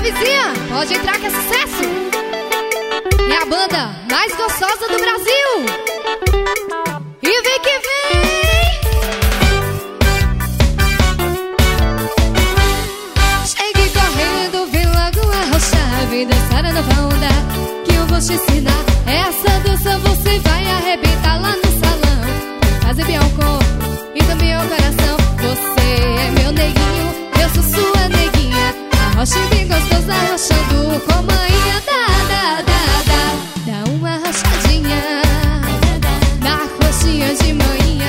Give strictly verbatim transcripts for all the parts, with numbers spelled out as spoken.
vizinha, pode entrar que é sucesso. É a banda mais gostosa do Brasil. E vem que vem. Chegue correndo, vem logo arrochar. Vem dançar a nova onda que eu vou te ensinar. Essa dança você vai arrebentar lá no salão. Fazer bem ao corpo e também ao coração. Você é meu neguinho, eu sou sua neguinha. Arrocha bem gostoso, arrochando com manhã. Dá, dá, dá, dá. Dá uma arrochadinha na coxinha de manhã.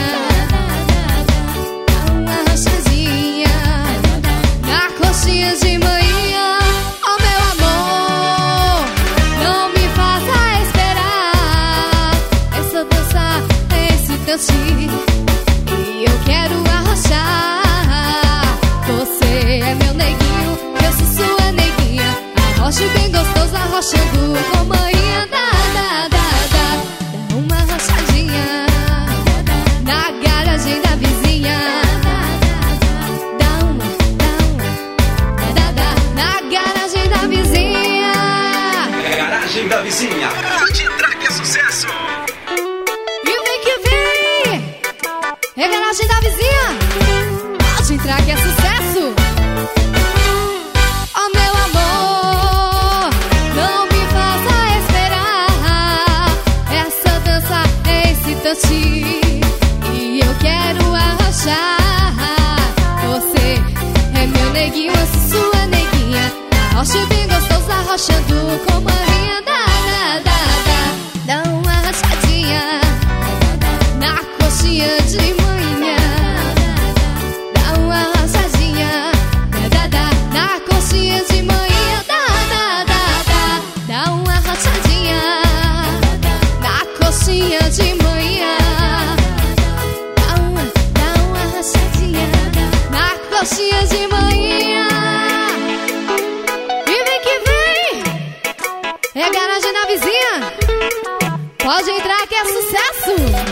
Dá uma arrochadinha na coxinha de manhã. Oh meu amor, não me faça esperar. Essa dança é excitante e eu quero arrochar. Você é meu neguinho, eu sou sua neguinha. Arrocha bem gostoso, arrochando com manhã. Dá, dá, dá, dá. Dá uma arrochadinha na garagem da vizinha. Dá uma, dá uma, dá, dá, na garagem da vizinha. Garagem da vizinha, pode entrar que é sucesso. E vem que vem. É garagem da vizinha, pode entrar que é sucesso. Oh meu amor, não me faça esperar. Essa dança é excitante e eu quero arrochar. Você é meu neguinho, eu sou sua neguinha. Arrocha bem gostoso, arrochando com manhã. Dá, dá, dá, dá. Dá uma arrochadinha na coxinha de manhã. Dá uma arrochadinha, dá, dá, dá, na coxinha de manhã. Dá, dá, dá, dá. Dá uma arrochadinha na coxinha de manhã. Dá uma, dá uma arrochadinha na coxinha de manhã. E vem que vem. É a garagem da vizinha, pode entrar que é sucesso.